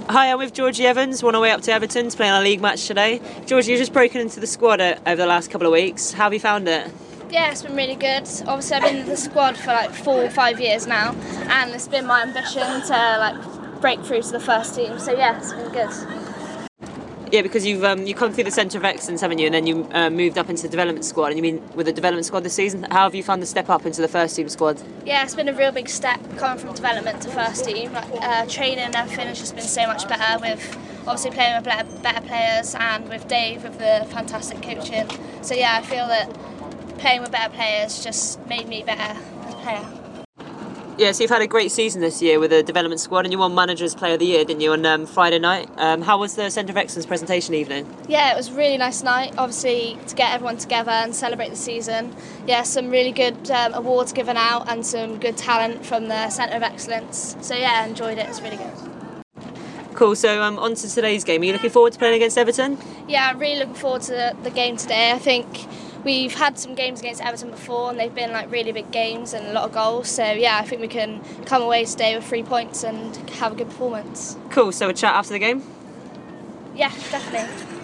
Hi, I'm with Georgie Evans, on our way up to Everton to play on a league match today. Georgie, you've just broken into the squad over the last couple of weeks. How have you found it? Yeah, it's been really good. Obviously, I've been in the squad for like 4 or 5 years now, and it's been my ambition to break through to the first team. So yeah, it's been good. Yeah, because you've come through the Centre of Excellence, haven't you? And then you moved up into the development squad, and you've been with the development squad this season. How have you found the step up into the first team squad? Yeah, it's been a real big step coming from development to first team. Training and everything has just been so much better, with obviously playing with better players and with Dave with the fantastic coaching. So yeah, I feel that playing with better players just made me better as a player. Yeah, so you've had a great season this year with the development squad, and you won Manager's Player of the Year, didn't you, on Friday night? How was the Centre of Excellence presentation evening? Yeah, it was a really nice night, obviously, to get everyone together and celebrate the season. Yeah, some really good awards given out and some good talent from the Centre of Excellence. So yeah, I enjoyed it, it was really good. Cool, so on to today's game. Are you looking forward to playing against Everton? Yeah, I'm really looking forward to the game today. I think we've had some games against Everton before and they've been like really big games and a lot of goals. So yeah, I think we can come away today with 3 points and have a good performance. Cool, so a chat after the game? Yeah, definitely.